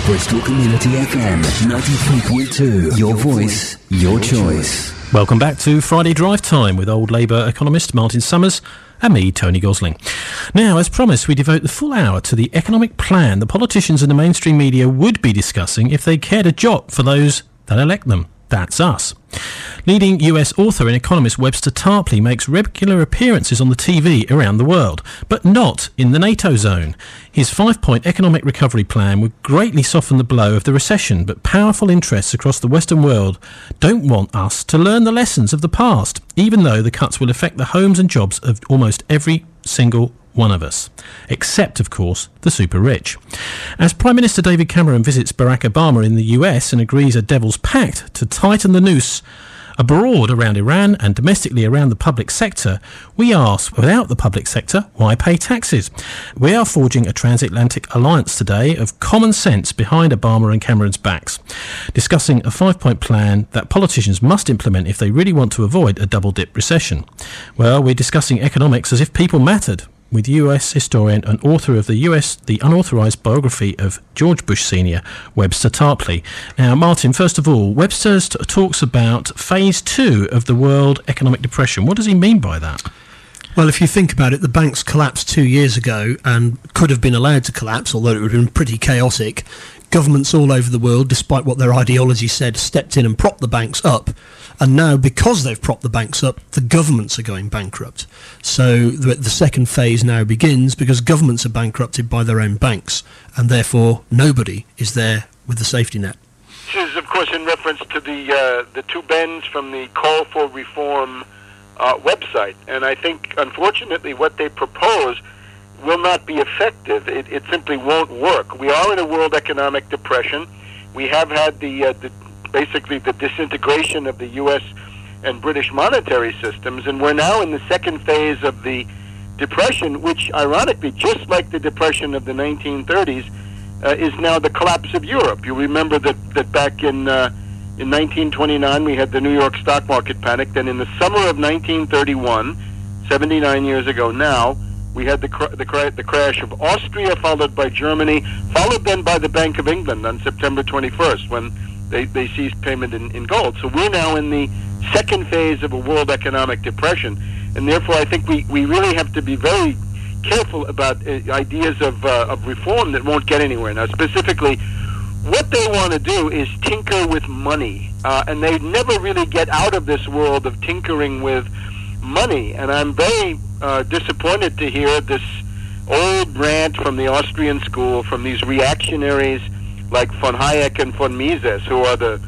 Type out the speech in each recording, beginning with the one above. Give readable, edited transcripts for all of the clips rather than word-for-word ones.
Bristol Community FM 93.2. Your voice, your choice. Welcome back to Friday Drive Time with old Labour economist Martin Summers and me, Tony Gosling. Now, as promised, we devote the full hour to the economic plan the politicians and the mainstream media would be discussing if they cared a jot for those that elect them. That's us. Leading US author and economist Webster Tarpley makes regular appearances on the TV around the world, but not in the NATO zone. His 5-point economic recovery plan would greatly soften the blow of the recession, but powerful interests across the Western world don't want us to learn the lessons of the past, even though the cuts will affect the homes and jobs of almost every single one of us, except, of course, the super rich. As Prime Minister David Cameron visits Barack Obama in the US and agrees a devil's pact to tighten the noose abroad around Iran and domestically around the public sector, we ask, without the public sector, why pay taxes? We are forging a transatlantic alliance today of common sense behind Obama and Cameron's backs, discussing a 5-point plan that politicians must implement if they really want to avoid a double-dip recession. Well, we're discussing economics as if people mattered, with US historian and author of the unauthorised biography of George Bush Sr., Webster Tarpley. Now, Martin, first of all, Webster talks about phase 2 of the World Economic Depression. What does he mean by that? Well, if you think about it, the banks collapsed 2 years ago and could have been allowed to collapse, although it would have been pretty chaotic. Governments all over the world, despite what their ideology said, stepped in and propped the banks up. And now, because they've propped the banks up, the governments are going bankrupt. So the second phase now begins because governments are bankrupted by their own banks, and therefore nobody is there with the safety net. This is, of course, in reference to the two bends from the Call for Reform website. And I think, unfortunately, what they propose will not be effective. It simply won't work. We are in a world economic depression. We have had basically the disintegration of the U.S. and British monetary systems, and we're now in the second phase of the depression, which, ironically, just like the depression of the 1930s, is now the collapse of Europe. You remember that back in 1929 we had the New York stock market panic. Then in the summer of 1931, 79 years ago now, we had the crash of Austria, followed by Germany, followed then by the Bank of England on September 21st, when they ceased payment in gold. So we're now in the second phase of a world economic depression, and therefore I think we really have to be very careful about ideas of reform that won't get anywhere. Now, specifically, what they want to do is tinker with money, and they never really get out of this world of tinkering with money. And I'm very disappointed to hear this old rant from the Austrian school, from these reactionaries like von Hayek and von Mises, who are the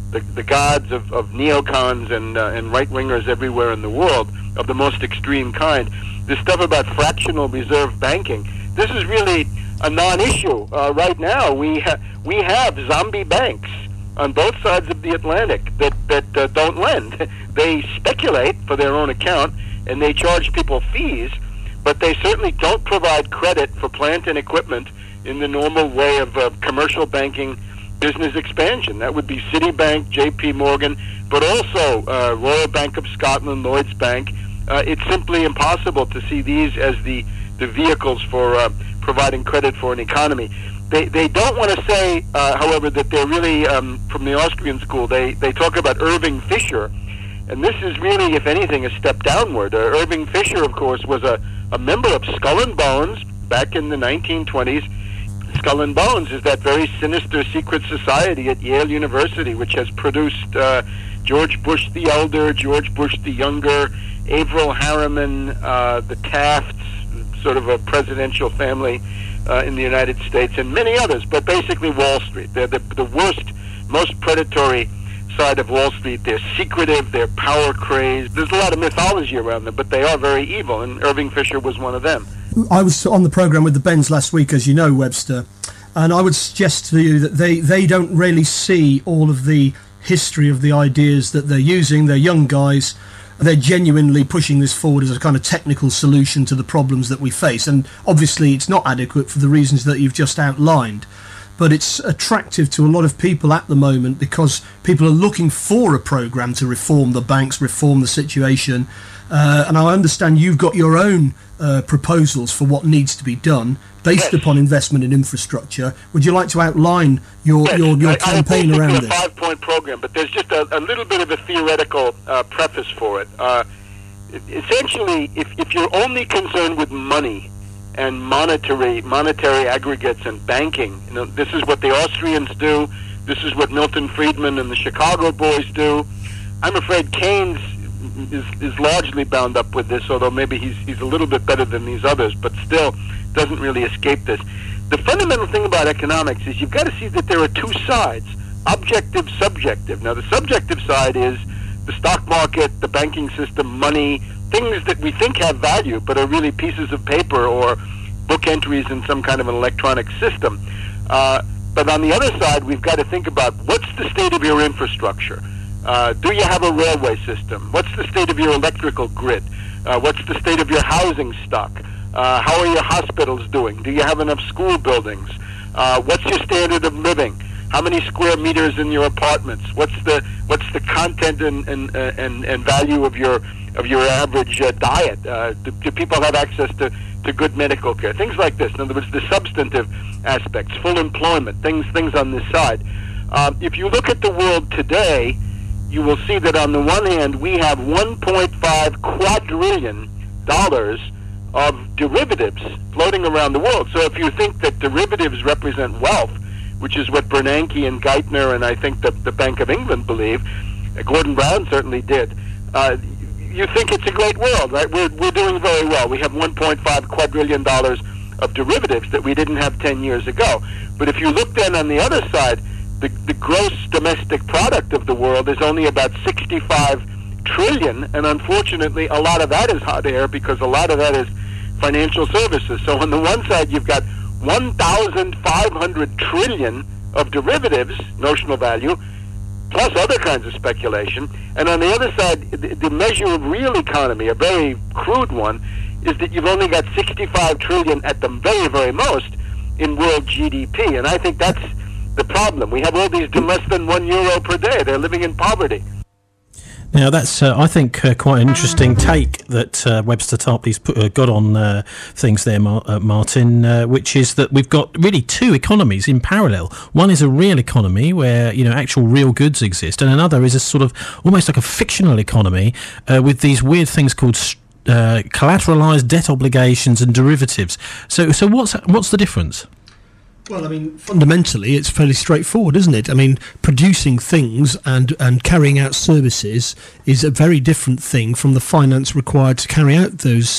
gods of neocons and right-wingers everywhere in the world of the most extreme kind. This stuff about fractional reserve banking, this is really a non-issue right now. We have zombie banks on both sides of the Atlantic that don't lend. They speculate for their own account, and they charge people fees, but they certainly don't provide credit for plant and equipment in the normal way of commercial banking business expansion. That would be Citibank, J.P. Morgan, but also Royal Bank of Scotland, Lloyds Bank. It's simply impossible to see these as the vehicles for providing credit for an economy. They don't want to say, however, that they're really, from the Austrian school, they talk about Irving Fisher, and this is really, if anything, a step downward. Irving Fisher, of course, was a member of Skull and Bones back in the 1920s. Skull and Bones is that very sinister secret society at Yale University, which has produced George Bush the Elder, George Bush the Younger, Averell Harriman, the Tafts, sort of a presidential family in the United States, and many others, but basically Wall Street. They're the worst, most predatory side of Wall Street. They're secretive, they're power crazed. There's a lot of mythology around them, but they are very evil, and Irving Fisher was one of them. I was on the programme with the Bens last week, as you know, Webster, and I would suggest to you that they don't really see all of the history of the ideas that they're using. They're young guys. They're genuinely pushing this forward as a kind of technical solution to the problems that we face. And obviously it's not adequate for the reasons that you've just outlined. But it's attractive to a lot of people at the moment because people are looking for a programme to reform the banks, reform the situation. and I understand you've got your own proposals for what needs to be done based upon investment in infrastructure. Would you like to outline your campaign around this? It's a 5-point program, but there's just a little bit of a theoretical preface for it. Essentially, if you're only concerned with money and monetary aggregates and banking, this is what the Austrians do. This is what Milton Friedman and the Chicago boys do. I'm afraid Keynes is largely bound up with this, although maybe he's a little bit better than these others, but still doesn't really escape this. The fundamental thing about economics is you've got to see that there are two sides, objective, subjective. Now, the subjective side is the stock market, the banking system, money, things that we think have value but are really pieces of paper or book entries in some kind of an electronic system. But on the other side, we've got to think about what's the state of your infrastructure. Do you have a railway system? What's the state of your electrical grid? What's the state of your housing stock? How are your hospitals doing? Do you have enough school buildings? What's your standard of living? How many square meters in your apartments? What's the content and value of your average diet? Do people have access to good medical care? Things like this. In other words, the substantive aspects, full employment, things on this side. If you look at the world today, you will see that on the one hand, we have $1.5 quadrillion of derivatives floating around the world. So if you think that derivatives represent wealth, which is what Bernanke and Geithner and I think the Bank of England believe, Gordon Brown certainly did, you think it's a great world, right? We're doing very well. We have $1.5 quadrillion of derivatives that we didn't have 10 years ago. But if you look then on the other side, the gross domestic product of the world is only about 65 trillion, and unfortunately a lot of that is hot air because a lot of that is financial services. So on the one side you've got 1,500 trillion of derivatives, notional value, plus other kinds of speculation. And on the other side, the measure of real economy, a very crude one, is that you've only got 65 trillion at the very, very most in world GDP. And I think that's the problem. We have all these do less than €1 per day. They're living in poverty. Now, that's, I think, quite an interesting take that Webster Tarpley's got on things there, Martin, which is that we've got really two economies in parallel. One is a real economy where, actual real goods exist, and another is a sort of almost like a fictional economy with these weird things called collateralized debt obligations and derivatives. So what's the difference? Well, fundamentally, it's fairly straightforward, isn't it? Producing things and carrying out services is a very different thing from the finance required to carry out those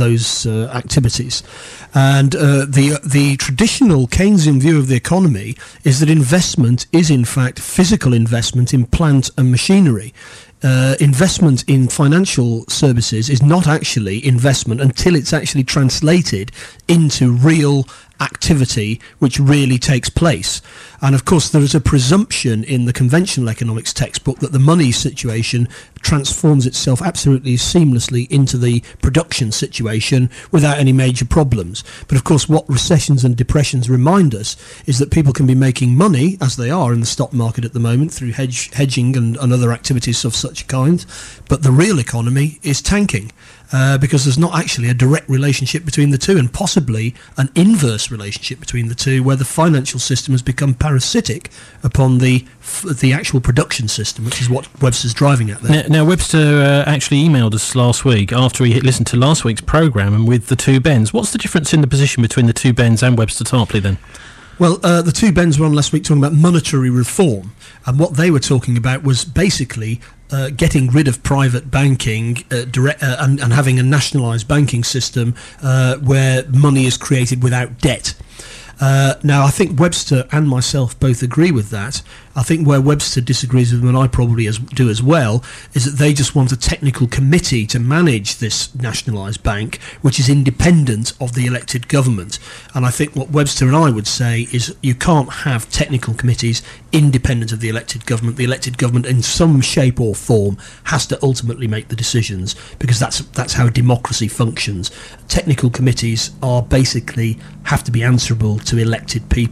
activities. And the traditional Keynesian view of the economy is that investment is, in fact, physical investment in plant and machinery. Investment in financial services is not actually investment until it's actually translated into real activity which really takes place. And of course there is a presumption in the conventional economics textbook that the money situation transforms itself absolutely seamlessly into the production situation without any major problems. But of course what recessions and depressions remind us is that people can be making money, as they are in the stock market at the moment, through hedging and other activities of such a kind, but the real economy is tanking. Because there's not actually a direct relationship between the two, and possibly an inverse relationship between the two, where the financial system has become parasitic upon the actual production system, which is what Webster's driving at there. Now Webster actually emailed us last week after he listened to last week's programme and with the two Bens. What's the difference in the position between the two Bens and Webster Tarpley then? Well, the two Bens were on last week talking about monetary reform, and what they were talking about was basically getting rid of private banking and having a nationalised banking system where money is created without debt. Now, I think Webster and myself both agree with that. I think where Webster disagrees with them, and I probably do as well, is that they just want a technical committee to manage this nationalised bank, which is independent of the elected government. And I think what Webster and I would say is you can't have technical committees independent of the elected government. The elected government, in some shape or form, has to ultimately make the decisions, because that's how democracy functions. Technical committees are basically have to be answerable to elected people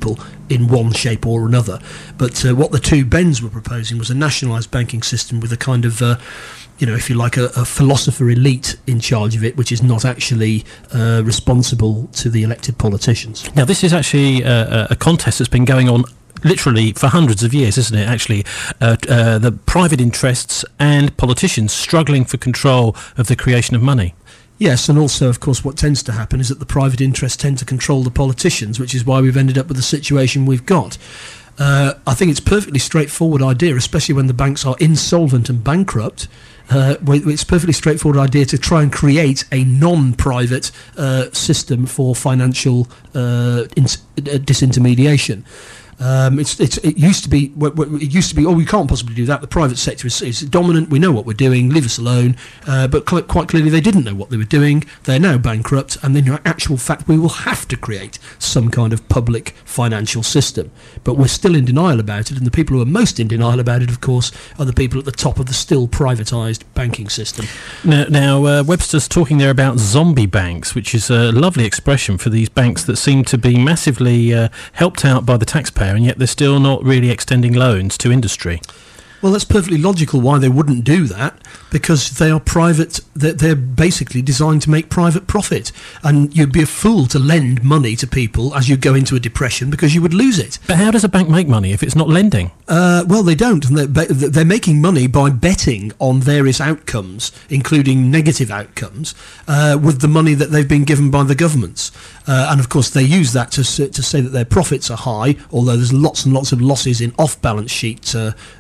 in one shape or another. But what the two Bens were proposing was a nationalised banking system with a kind of, if you like, a philosopher elite in charge of it, which is not actually responsible to the elected politicians. Now, this is actually a contest that's been going on literally for hundreds of years, isn't it? Actually, the private interests and politicians struggling for control of the creation of money. Yes, and also, of course, what tends to happen is that the private interests tend to control the politicians, which is why we've ended up with the situation we've got. I think it's a perfectly straightforward idea, especially when the banks are insolvent and bankrupt. It's a perfectly straightforward idea to try and create a non-private system for financial disintermediation. It used to be. Oh, we can't possibly do that. The private sector is dominant. We know what we're doing. Leave us alone. But quite clearly, they didn't know what they were doing. They're now bankrupt, and in actual fact, we will have to create some kind of public financial system. But we're still in denial about it, and the people who are most in denial about it, of course, are the people at the top of the still privatised banking system. Now, Webster's talking there about zombie banks, which is a lovely expression for these banks that seem to be massively helped out by the taxpayer, and yet they're still not really extending loans to industry. Well, that's perfectly logical why they wouldn't do that, because they are private. They're basically designed to make private profit, and you'd be a fool to lend money to people as you go into a depression, because you would lose it. But how does a bank make money if it's not lending? Well, they don't. They're making money by betting on various outcomes, including negative outcomes, with the money that they've been given by the governments. And of course, they use that to say that their profits are high, although there's lots and lots of losses in off-balance sheet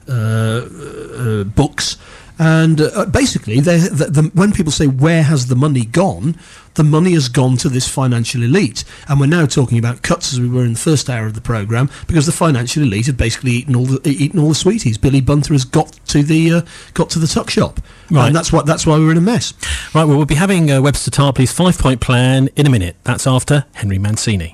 books. And basically, when people say, where has the money gone, the money has gone to this financial elite. And we're now talking about cuts, as we were in the first hour of the programme, because the financial elite have basically eaten all the sweeties. Billy Bunter has got to the tuck shop. Right. And that's why we're in a mess. Right, well, we'll be having Webster Tarpley's 5-point plan in a minute. That's after Henry Mancini.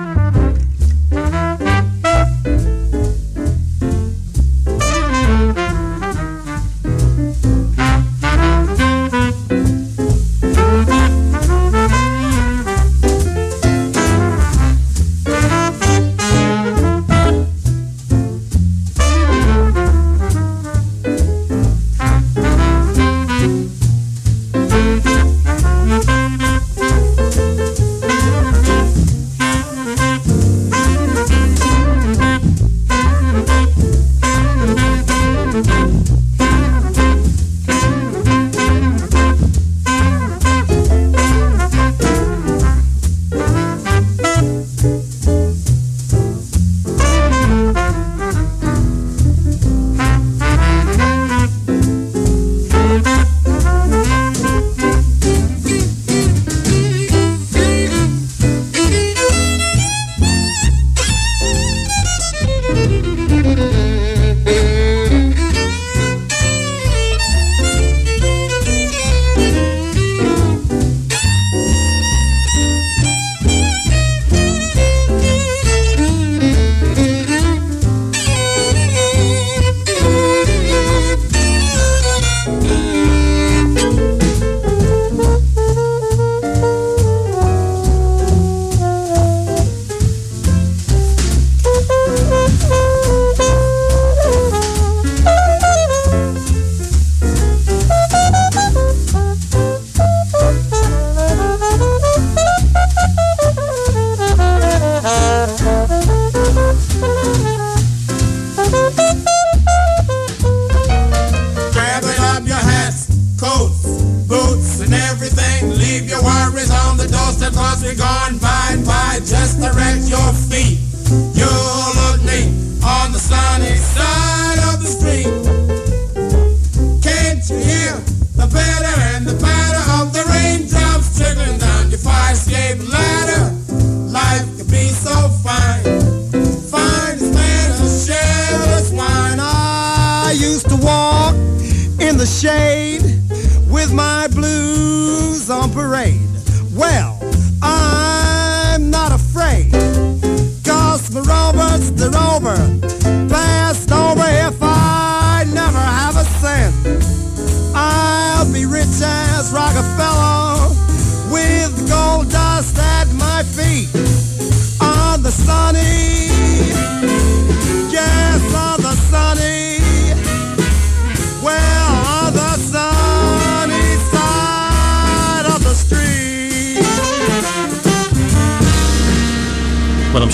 Rockefeller with gold dust at my feet on the sunny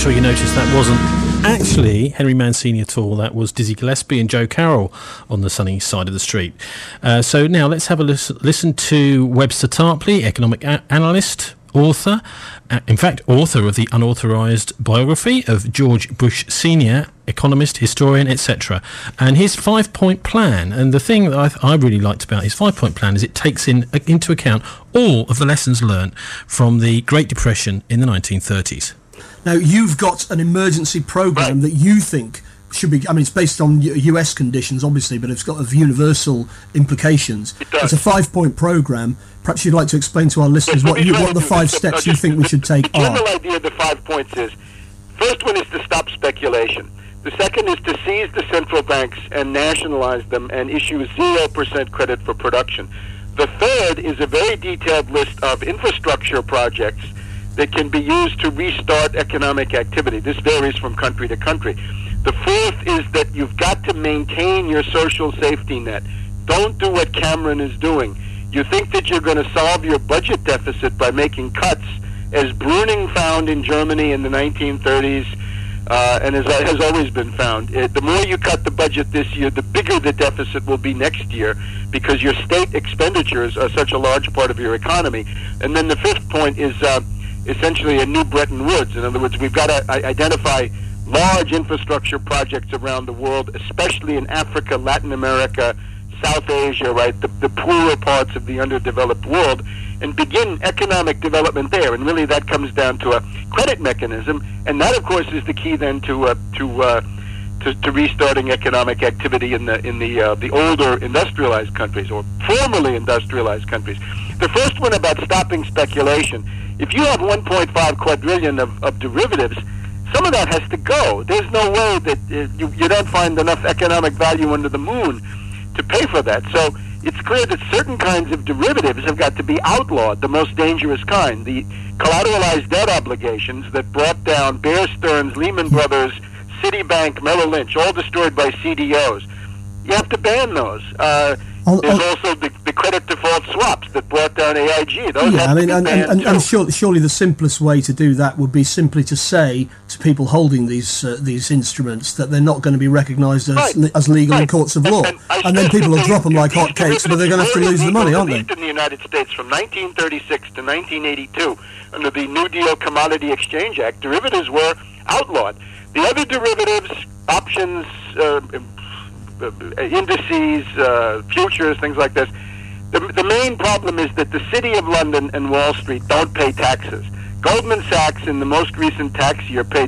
sure you noticed that wasn't actually Henry Mancini at all. That was Dizzy Gillespie and Joe Carroll on the sunny side of the street. So now let's have a listen to Webster Tarpley, economic analyst, author, author of the unauthorised biography of George Bush Sr., economist, historian, etc. And his 5-point plan, and the thing that I really liked about his 5-point plan is it takes into account all of the lessons learned from the Great Depression in the 1930s. Now, you've got an emergency programme that you think should be... I mean, it's based on US conditions, obviously, but it's got of universal implications. It's a 5-point programme. Perhaps you'd like to explain to our listeners what the 5 steps you think we should take are. The general idea of the 5 points is, first one is to stop speculation. The second is to seize the central banks and nationalize them and issue 0% credit for production. The third is a very detailed list of infrastructure projects that can be used to restart economic activity. This varies from country to country. The fourth is that you've got to maintain your social safety net. Don't do what Cameron is doing. You think that you're going to solve your budget deficit by making cuts, as Bruning found in Germany in the 1930s, and as has always been found. The more you cut the budget this year, the bigger the deficit will be next year, because your state expenditures are such a large part of your economy. And then the fifth point is essentially a new Bretton Woods. In other words, we've got to identify large infrastructure projects around the world, especially in Africa, Latin America, South Asia, right, the poorer parts of the underdeveloped world, and begin economic development there. And really that comes down to a credit mechanism, and that, of course, is the key then to restarting economic activity in the older industrialized countries, or formerly industrialized countries. The first one about stopping speculation. If you have 1.5 quadrillion of derivatives, some of that has to go. There's no way that you don't find enough economic value under the moon to pay for that. So it's clear that certain kinds of derivatives have got to be outlawed, the most dangerous kind. The collateralized debt obligations that brought down Bear Stearns, Lehman Brothers, Citibank, Merrill Lynch, all destroyed by CDOs. You have to ban those. There's also the credit default swaps that brought down AIG. Those and surely the simplest way to do that would be simply to say to people holding these instruments that they're not going to be recognised as legal in courts of law. And then people will drop them like hotcakes, but they're going to have to lose the money, aren't they? In the United States from 1936 to 1982, under the New Deal Commodity Exchange Act, derivatives were outlawed. The other derivatives, options, indices, futures, things like this. The main problem is that the City of London and Wall Street don't pay taxes. Goldman Sachs in the most recent tax year paid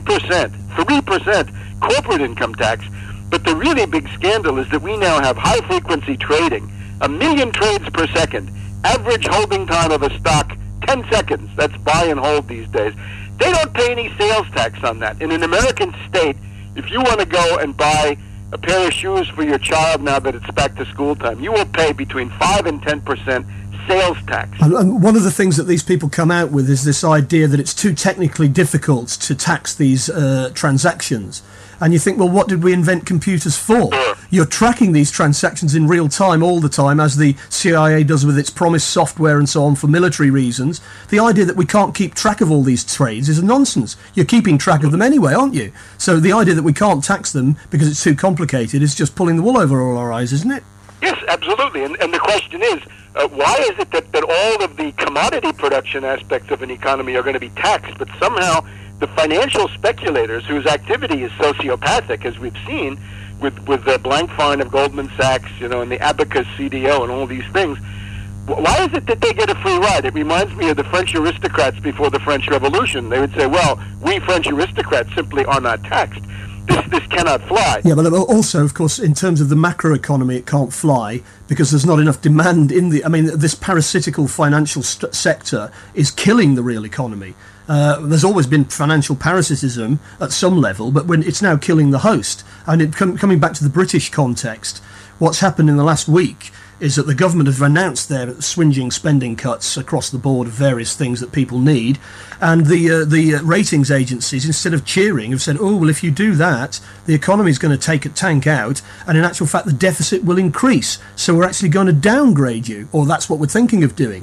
3% corporate income tax. But the really big scandal is that we now have high-frequency trading, 1 million trades per second, average holding time of a stock 10 seconds. That's buy and hold these days. They don't pay any sales tax on that. In an American state, if you want to go and buy a pair of shoes for your child now that it's back to school time, you will pay between 5 and 10% sales tax. And one of the things that these people come out with is this idea that it's too technically difficult to tax these transactions. And you think, well, what did we invent computers for? Sure. You're tracking these transactions in real time all the time, as the CIA does with its Promise software and so on for military reasons. The idea that we can't keep track of all these trades is a nonsense. You're keeping track of them anyway, aren't you? So the idea that we can't tax them because it's too complicated is just pulling the wool over all our eyes, isn't it? Yes, absolutely. And the question is, why is it that all of the commodity production aspects of an economy are going to be taxed, but somehow the financial speculators, whose activity is sociopathic, as we've seen with the Blankfein of Goldman Sachs, and the Abacus CDO and all these things, why is it that they get a free ride? It reminds me of the French aristocrats before the French Revolution. They would say, well, we French aristocrats simply are not taxed. This cannot fly. Yeah, but also, of course, in terms of the macroeconomy, it can't fly because there's not enough demand in the... I mean, this parasitical financial sector is killing the real economy. There's always been financial parasitism at some level, but when it's now killing the host. And coming back to the British context, what's happened in the last week is that the government have announced their swinging spending cuts across the board of various things that people need, and the ratings agencies, instead of cheering, have said, oh, well, if you do that, the economy is going to take a tank out, and in actual fact the deficit will increase, so we're actually going to downgrade you, or that's what we're thinking of doing.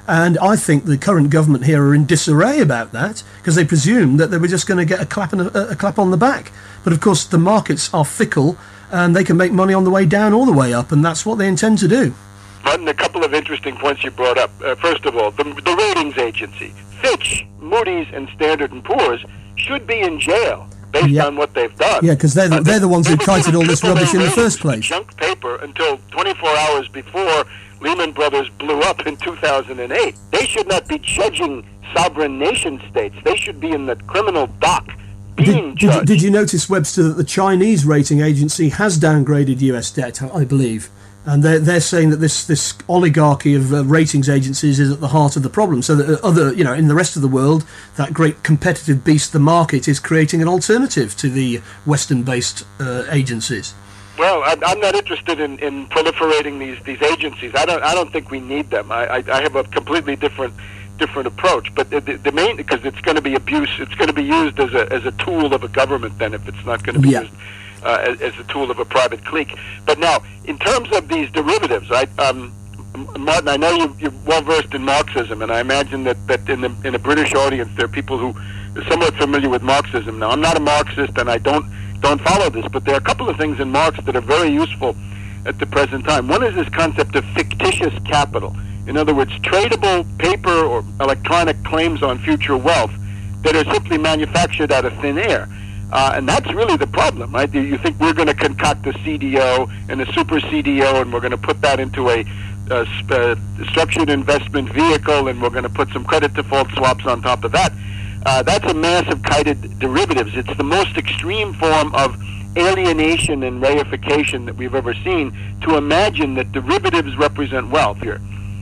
And I think the current government here are in disarray about that because they presumed that they were just going to get a clap on the back. But of course, the markets are fickle and they can make money on the way down or the way up, and that's what they intend to do. Martin, a couple of interesting points you brought up. First of all, the ratings agency, Fitch, Moody's, and Standard & Poor's should be in jail based on what they've done. Yeah, because they're the ones who kited all this rubbish in the first place. Junk paper until 24 hours before Lehman Brothers blew up in 2008. They should not be judging sovereign nation states. They should be in the criminal dock being judged. Did you notice, Webster, that the Chinese rating agency has downgraded US debt, I believe? And they're saying that this oligarchy of ratings agencies is at the heart of the problem. So that in the rest of the world, that great competitive beast, the market, is creating an alternative to the Western-based agencies. Well, I'm not interested in proliferating these agencies. I don't think we need them. I have a completely different approach. But the main, because it's going to be abuse, it's going to be used as a tool of a government. Then, if it's not going to be used as a tool of a private clique. But now, in terms of these derivatives, Martin, I know you're well versed in Marxism, and I imagine that in a British audience there are people who are somewhat familiar with Marxism. Now, I'm not a Marxist, and I don't follow this, but there are a couple of things in Marx that are very useful at the present time. One is this concept of fictitious capital. In other words, tradable paper or electronic claims on future wealth that are simply manufactured out of thin air. And that's really the problem, right? You think we're going to concoct a CDO and a super CDO, and we're going to put that into a structured investment vehicle, and we're going to put some credit default swaps on top of that. That's a mass of kited derivatives. It's the most extreme form of alienation and reification that we've ever seen to imagine that derivatives represent wealth here.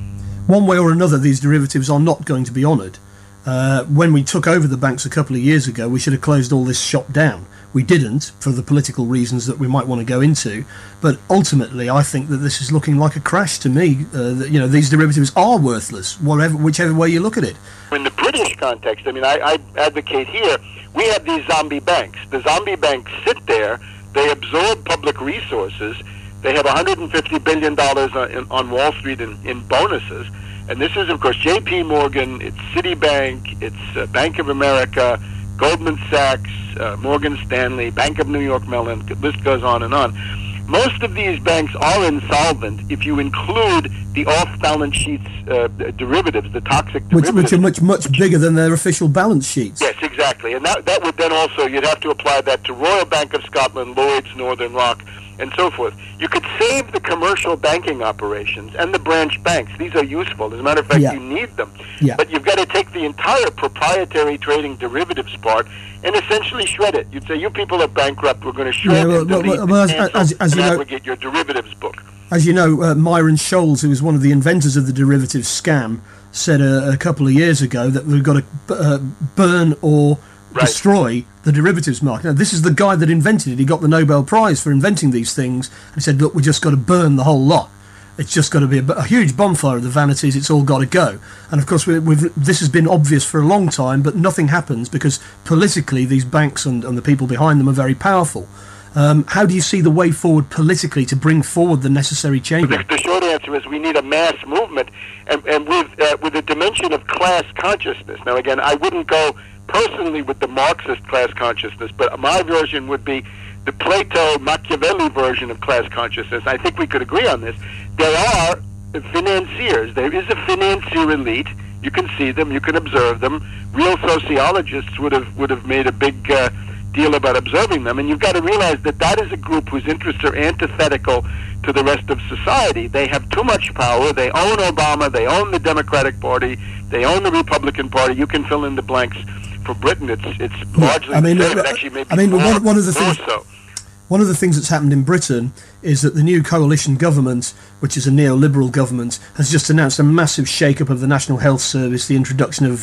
One way or another, these derivatives are not going to be honoured. When we took over the banks a couple of years ago, we should have closed all this shop down. We didn't, for the political reasons that we might want to go into. But ultimately, I think that this is looking like a crash to me. These derivatives are worthless, whichever way you look at it. In the British context, I advocate here, we have these zombie banks. The zombie banks sit there, they absorb public resources, they have $150 billion on Wall Street in bonuses. And this is, of course, J.P. Morgan, it's Citibank, it's Bank of America, Goldman Sachs, Morgan Stanley, Bank of New York Mellon, the list goes on and on. Most of these banks are insolvent if you include the off-balance sheets derivatives, the toxic derivatives. Which are much bigger than their official balance sheets. Yes, exactly. And that would then also, you'd have to apply that to Royal Bank of Scotland, Lloyds, Northern Rock, and so forth. You could save the commercial banking operations and the branch banks. These are useful. As a matter of fact, you need them. Yeah. But you've got to take the entire proprietary trading derivatives part and essentially shred it. You'd say, you people are bankrupt. We're going to shred and delete and aggregate your derivatives book. As you know, Myron Scholes, who was one of the inventors of the derivative scam, said a couple of years ago that we've got to burn or destroy the derivatives market. Now, this is the guy that invented it. He got the Nobel Prize for inventing these things. He said, look, we just got to burn the whole lot. It's just got to be a huge bonfire of the vanities. It's all got to go. And, of course, this has been obvious for a long time, but nothing happens because politically these banks and the people behind them are very powerful. How do you see the way forward politically to bring forward the necessary change? The short answer is we need a mass movement and with a dimension of class consciousness. Now, again, I wouldn't go personally with the Marxist class consciousness, but my version would be the Plato-Machiavelli version of class consciousness. I think we could agree on this. There are financiers. There is a financier elite. You can see them. You can observe them. Real sociologists would have made a big deal about observing them. And you've got to realize that is a group whose interests are antithetical to the rest of society. They have too much power. They own Obama. They own the Democratic Party. They own the Republican Party. You can fill in the blanks. For Britain, it's largely actually maybe one of the things. One of the things that's happened in Britain is that the new coalition government, which is a neoliberal government, has just announced a massive shake-up of the National Health Service, the introduction of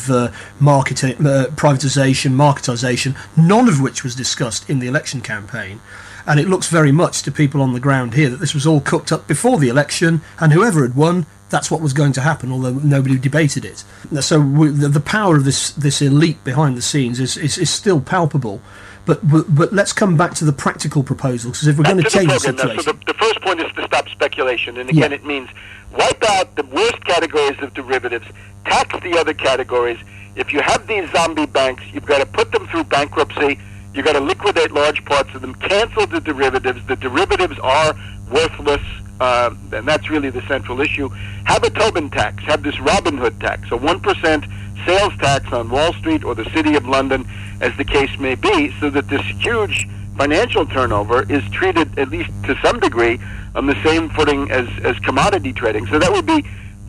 privatisation, none of which was discussed in the election campaign. And it looks very much to people on the ground here that this was all cooked up before the election, and whoever had won, that's what was going to happen, although nobody debated it. So the power of this elite behind the scenes is still palpable. But let's come back to the practical proposals, because if we're going to change the situation... So the first point is to stop speculation, and again it means wipe out the worst categories of derivatives, tax the other categories. If you have these zombie banks, you've got to put them through bankruptcy. You've got to liquidate large parts of them, cancel the derivatives. The derivatives are worthless, and that's really the central issue. Have a Tobin tax. Have this Robin Hood tax, a 1% sales tax on Wall Street or the City of London, as the case may be, so that this huge financial turnover is treated, at least to some degree, on the same footing as commodity trading. So that would be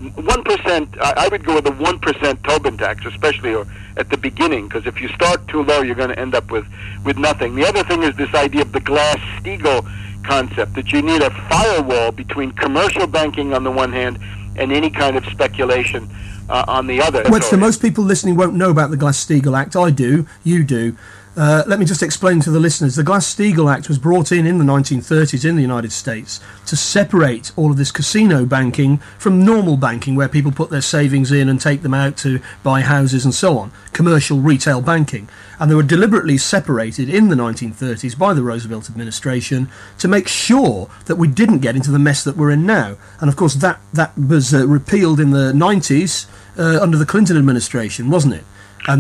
1%. I would go with a 1% Tobin tax, especially or at the beginning, because if you start too low, you're going to end up with nothing. The other thing is this idea of the Glass-Steagall concept, that you need a firewall between commercial banking on the one hand and any kind of speculation on the other. Webster, most people listening won't know about the Glass-Steagall Act. I do. You do. Let me just explain to the listeners. The Glass-Steagall Act was brought in the 1930s in the United States to separate all of this casino banking from normal banking, where people put their savings in and take them out to buy houses and so on, commercial retail banking. And they were deliberately separated in the 1930s by the Roosevelt administration to make sure that we didn't get into the mess that we're in now. And of course that was repealed in the 90s under the Clinton administration, wasn't it?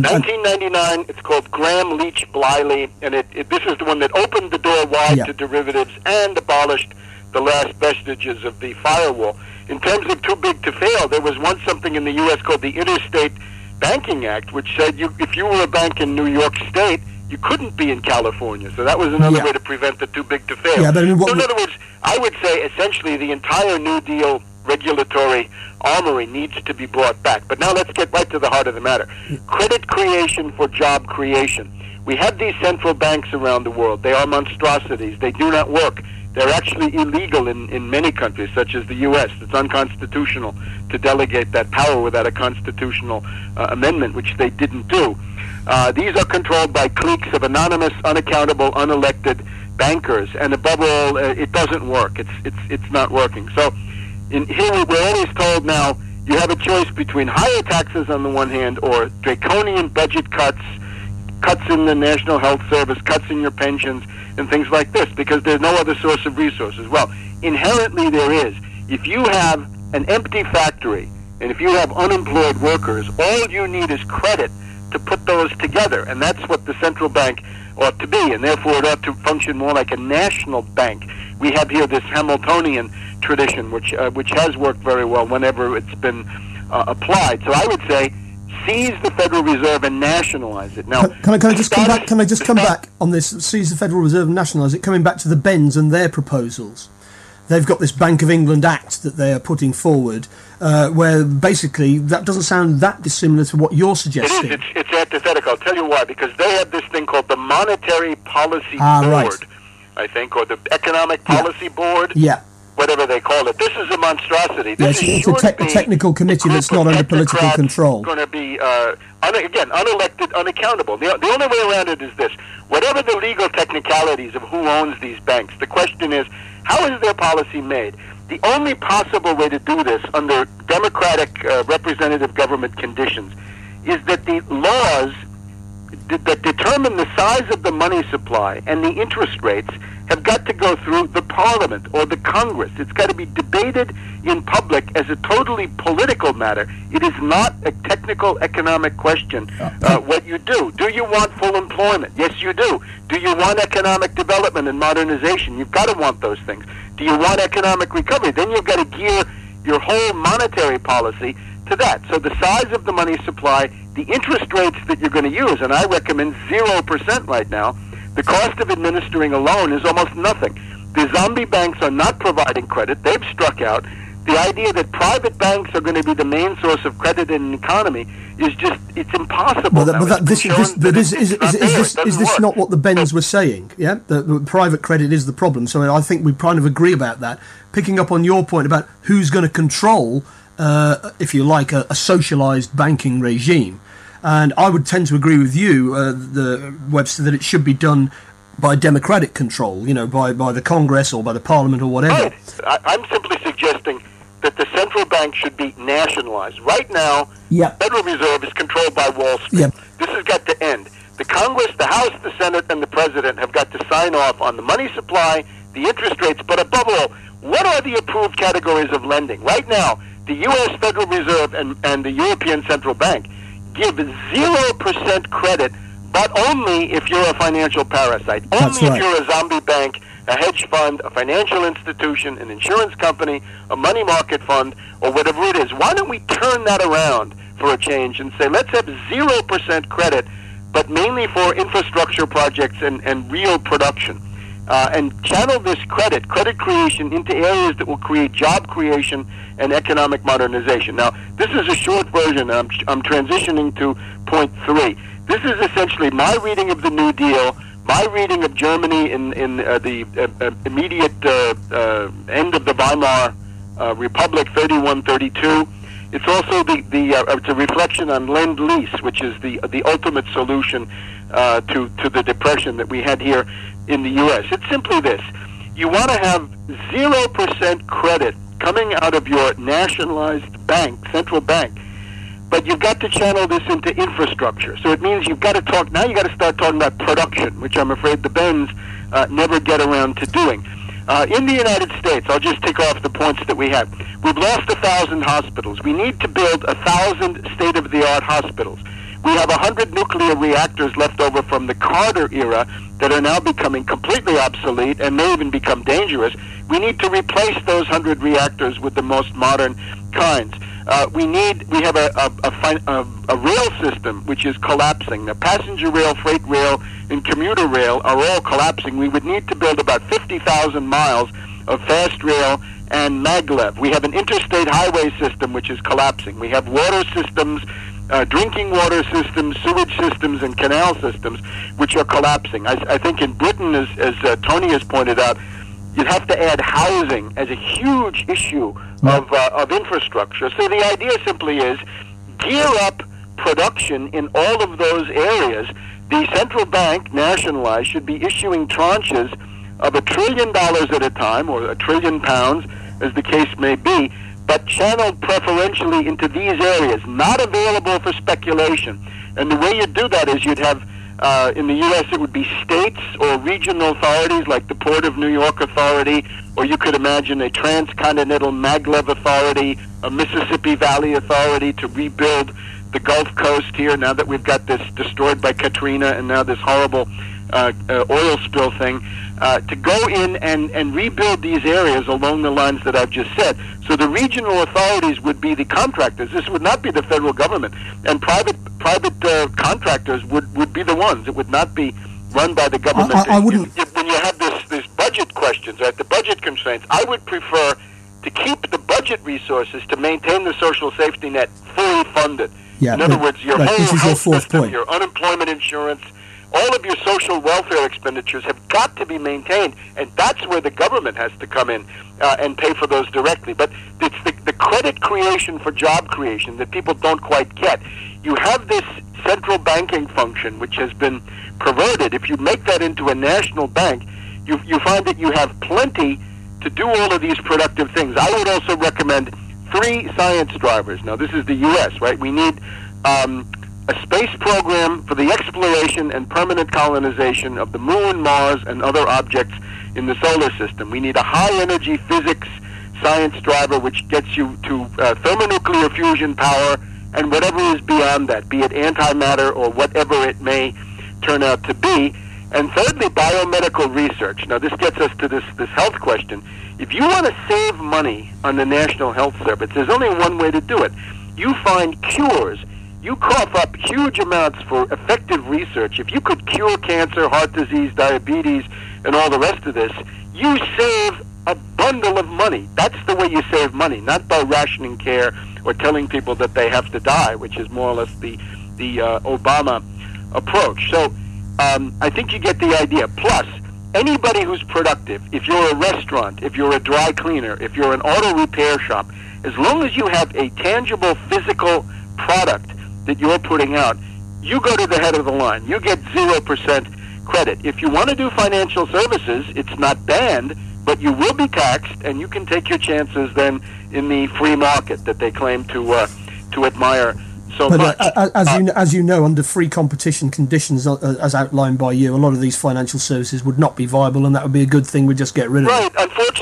1999, it's called Graham-Leach-Bliley, and this is the one that opened the door wide to derivatives and abolished the last vestiges of the firewall. In terms of too big to fail, there was once something in the U.S. called the Interstate Banking Act, which said if you were a bank in New York State, you couldn't be in California. So that was another way to prevent the too big to fail. Yeah, but I mean, so in other words, I would say essentially the entire New Deal regulatory armory needs to be brought back. But now let's get right to the heart of the matter. Credit creation for job creation. We have these central banks around the world. They are monstrosities. They do not work. They're actually illegal in many countries, such as the U.S. It's unconstitutional to delegate that power without a constitutional amendment, which they didn't do. These are controlled by cliques of anonymous, unaccountable, unelected bankers, and above all, it doesn't work. It's not working. So here we're always told now you have a choice between higher taxes on the one hand or draconian budget cuts in the National Health Service, cuts in your pensions, and things like this, because there's no other source of resources. Well, inherently there is. If you have an empty factory and if you have unemployed workers, all you need is credit to put those together, and that's what the central bank ought to be, and therefore it ought to function more like a national bank. We have here this Hamiltonian tradition, which has worked very well whenever it's been applied. So I would say seize the Federal Reserve and nationalize it. Now, can I just come back? Can I just come back on this? Seize the Federal Reserve and nationalize it. Coming back to the Benz and their proposals, they've got this Bank of England Act that they are putting forward, where basically that doesn't sound that dissimilar to what you're suggesting. It is. It's antithetical. I'll tell you why. Because they have this thing called the Monetary Policy Board, right. I think, or the Economic Policy Board. Yeah. Whatever they call it. This is a monstrosity. Yes, it's a technical committee that's not under political control. Going to be, again, unelected, unaccountable. The only way around it is this. Whatever the legal technicalities of who owns these banks, the question is, how is their policy made? The only possible way to do this under democratic representative government conditions is that the laws that determine the size of the money supply and the interest rates have got to go through the Parliament or the Congress. It's got to be debated in public as a totally political matter. It is not a technical economic question what you do. Do you want full employment? Yes, you do. Do you want economic development and modernization? You've got to want those things. Do you want economic recovery? Then you've got to gear your whole monetary policy to that. So the size of the money supply, the interest rates that you're going to use, and I recommend 0% right now. The cost of administering a loan is almost nothing. The zombie banks are not providing credit. They've struck out. The idea that private banks are going to be the main source of credit in an economy is just, it's impossible. Is this not what the Benz were saying? Yeah, the private credit is the problem. So I think we kind of agree about that. Picking up on your point about who's going to control, if you like, a socialized banking regime. And I would tend to agree with you, Webster, that it should be done by democratic control, by the Congress or by the Parliament or whatever. Right. I'm simply suggesting that the central bank should be nationalized. Right now, the Federal Reserve is controlled by Wall Street. Yep. This has got to end. The Congress, the House, the Senate, and the President have got to sign off on the money supply, the interest rates, but above all, what are the approved categories of lending? Right now, the U.S. Federal Reserve and the European Central Bank give 0% credit, but only if you're a financial parasite. Only if you're a zombie bank, a hedge fund, a financial institution, an insurance company, a money market fund, or whatever it is. Why don't we turn that around for a change and say, let's have 0% credit, but mainly for infrastructure projects and real production. And channel this credit creation, into areas that will create job creation and economic modernization. Now, this is a short version. I'm transitioning to point 3. This is essentially my reading of the New Deal, my reading of Germany in the immediate end of the Weimar Republic, 31-32. It's also it's a reflection on Lend-Lease, which is the ultimate solution to the depression that we had here in the U.S. It's simply this. You want to have 0% credit coming out of your nationalized bank, central bank, but you've got to channel this into infrastructure. So it means you've got to start talking about production, which I'm afraid the Bens never get around to doing. In the United States, I'll just tick off the points that we have. We've lost 1,000 hospitals. We need to build 1,000 state-of-the-art hospitals. We have 100 nuclear reactors left over from the Carter era that are now becoming completely obsolete and may even become dangerous. We need to replace those 100 reactors with the most modern kinds. We have a rail system which is collapsing. The passenger rail, freight rail, and commuter rail are all collapsing. We would need to build about 50,000 miles of fast rail and maglev. We have an interstate highway system which is collapsing. We have water systems, drinking water systems, sewage systems, and canal systems which are collapsing. I think in Britain, as Tony has pointed out, you'd have to add housing as a huge issue of infrastructure. So the idea simply is gear up production in all of those areas. The central bank, nationalized, should be issuing tranches of $1 trillion at a time, or £1 trillion, as the case may be, but channeled preferentially into these areas, not available for speculation. And the way you do that is you'd have, in the U.S., it would be states or regional authorities like the Port of New York Authority, or you could imagine a transcontinental maglev authority, a Mississippi Valley Authority to rebuild the Gulf Coast here now that we've got this destroyed by Katrina and now this horrible oil spill thing, to go in and rebuild these areas along the lines that I've just said. So the regional authorities would be the contractors. This would not be the federal government. And private contractors would be the ones. It would not be run by the government. I wouldn't. When you have this budget questions, right, the budget constraints, I would prefer to keep the budget resources to maintain the social safety net fully funded. Yeah, in other words, your whole this is your health fourth system, point. your unemployment insurance, all of your social welfare expenditures have got to be maintained, and that's where the government has to come in and pay for those directly. But it's the credit creation for job creation that people don't quite get. You have this central banking function, which has been perverted. If you make that into a national bank, you find that you have plenty to do all of these productive things. I would also recommend 3 science drivers. Now, this is the U.S., right? We need a space program for the exploration and permanent colonization of the moon, Mars, and other objects in the solar system. We need a high-energy physics science driver which gets you to thermonuclear fusion power and whatever is beyond that, be it antimatter or whatever it may turn out to be. And thirdly, biomedical research. Now, this gets us to this health question. If you want to save money on the National Health Service, there's only one way to do it. You find cures. You cough up huge amounts for effective research. If you could cure cancer, heart disease, diabetes, and all the rest of this, you save a bundle of money. That's the way you save money, not by rationing care or telling people that they have to die, which is more or less the Obama approach. So I think you get the idea. Plus, anybody who's productive, if you're a restaurant, if you're a dry cleaner, if you're an auto repair shop, as long as you have a tangible physical product that you're putting out, you go to the head of the line. You get 0% credit. If you want to do financial services, it's not banned, but you will be taxed, and you can take your chances then in the free market that they claim to admire so much. As you know, under free competition conditions, as outlined by you, a lot of these financial services would not be viable, and that would be a good thing. We'd just get rid of it. Right.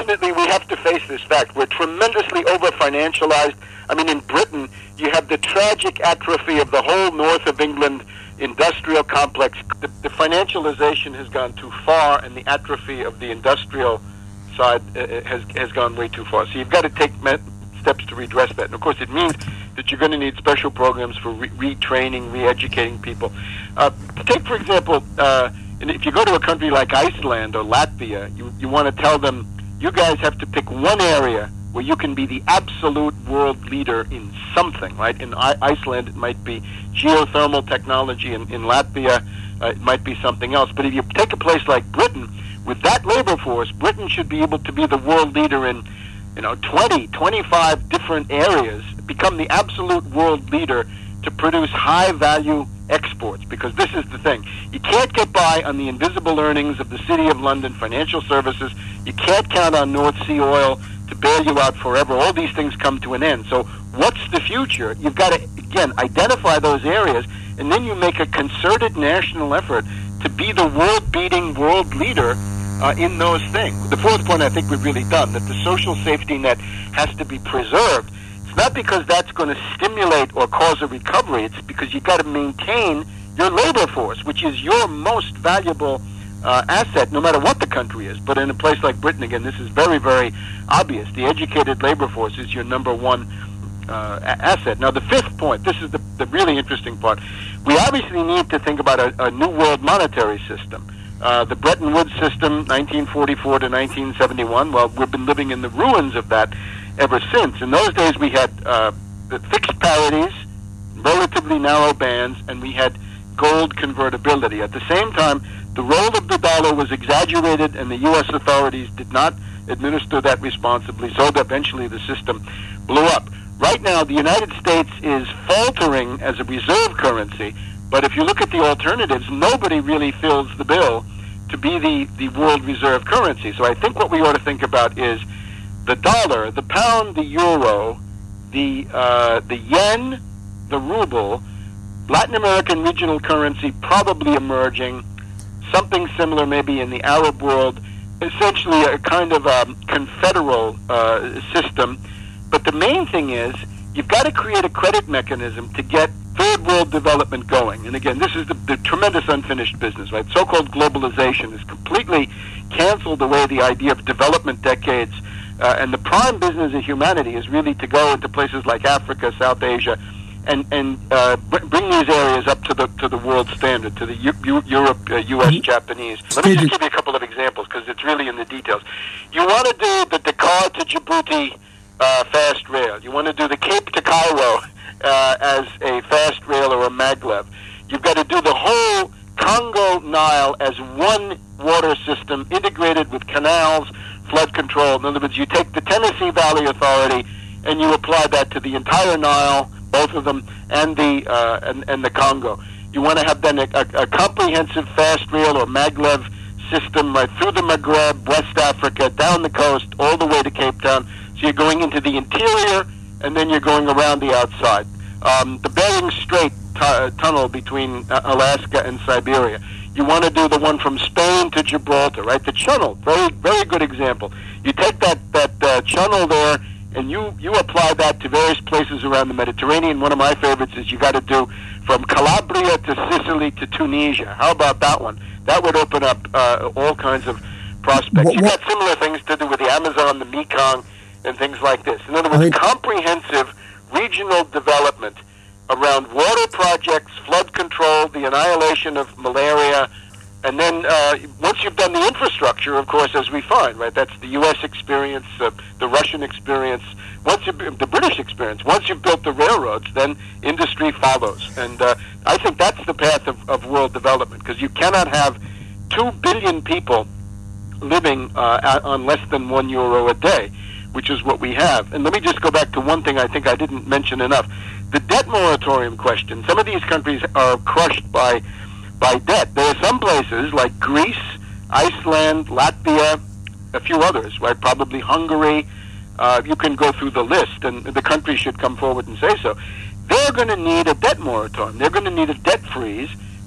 unfortunately, we have to face this fact. We're tremendously over-financialized. I mean, in Britain, you have the tragic atrophy of the whole north of England industrial complex. The financialization has gone too far, and the atrophy of the industrial side has gone way too far. So you've got to take steps to redress that. And of course, it means that you're going to need special programs for retraining, re-educating people. Take, for example, if you go to a country like Iceland or Latvia, you want to tell them, you guys have to pick one area where you can be the absolute world leader in something, right? In Iceland, it might be geothermal technology. In Latvia, it might be something else. But if you take a place like Britain, with that labor force, Britain should be able to be the world leader in 20, 25 different areas, become the absolute world leader to produce high-value exports, because this is the thing. You can't get by on the invisible earnings of the City of London financial services. You can't count on North Sea oil to bail you out forever. All these things come to an end. So what's the future? You've got to, again, identify those areas, and then you make a concerted national effort to be the world-beating world leader in those things. The fourth point I think we've really done, that the social safety net has to be preserved. It's not because that's going to stimulate or cause a recovery. It's because you've got to maintain your labor force, which is your most valuable asset, no matter what the country is. But in a place like Britain, again, this is very, very obvious. The educated labor force is your number one asset. Now, the fifth point, this is the really interesting part. We obviously need to think about a new world monetary system. The Bretton Woods system, 1944 to 1971, well, we've been living in the ruins of that ever since. In those days, we had fixed parities, relatively narrow bands, and we had gold convertibility. At the same time, the role of the dollar was exaggerated, and the U.S. authorities did not administer that responsibly, so eventually the system blew up. Right now, the United States is faltering as a reserve currency, but if you look at the alternatives, nobody really fills the bill to be the world reserve currency. So I think what we ought to think about is the dollar, the pound, the euro, the yen, the ruble, Latin American regional currency probably emerging, something similar maybe in the Arab world, essentially a kind of confederal system. But the main thing is you've got to create a credit mechanism to get third world development going. And again, this is the tremendous unfinished business, right? So-called globalization has completely canceled away the idea of development decades. And the prime business of humanity is really to go into places like Africa, South Asia, and bring these areas up to the world standard, to the Europe, U.S., Japanese. Let me just give you a couple of examples, because it's really in the details. You want to do the Dakar to Djibouti fast rail. You want to do the Cape to Cairo as a fast rail or a maglev. You've got to do the whole Congo Nile as one water system integrated with canals, flood control. In other words, you take the Tennessee Valley Authority and you apply that to the entire Nile, both of them, and the Congo. You want to have then a comprehensive fast rail or maglev system right through the Maghreb, West Africa, down the coast, all the way to Cape Town. So you're going into the interior, and then you're going around the outside. The Bering Strait tunnel between Alaska and Siberia. You want to do the one from Spain to Gibraltar, right? The channel, very, very good example. You take that channel there, and you apply that to various places around the Mediterranean. One of my favorites is you got to do from Calabria to Sicily to Tunisia. How about that one? That would open up all kinds of prospects. You've got similar things to do with the Amazon, the Mekong, and things like this. In other words, comprehensive regional development around water projects, flood control, the annihilation of malaria, and then once you've done the infrastructure, of course, as we find, right, that's the U.S. experience, the Russian experience, the British experience. Once you've built the railroads, then industry follows. And I think that's the path of world development, because you cannot have 2 billion people living on less than €1 a day, which is what we have. And let me just go back to one thing I think I didn't mention enough. The debt moratorium question. Some of these countries are crushed by debt. There are some places like Greece, Iceland, Latvia, a few others, right? Probably Hungary. You can go through the list, and the country should come forward and say so. They're going to need a debt moratorium. They're going to need a debt freeze,